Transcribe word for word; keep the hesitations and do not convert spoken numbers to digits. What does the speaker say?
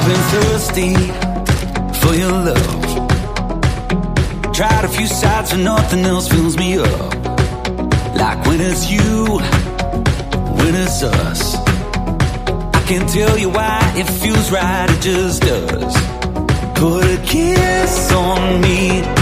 been thirsty for your love. Tried a few sides and nothing else fills me up. Like when it's you, when it's us. I can't tell you why it feels right, it just does. Put a kiss on me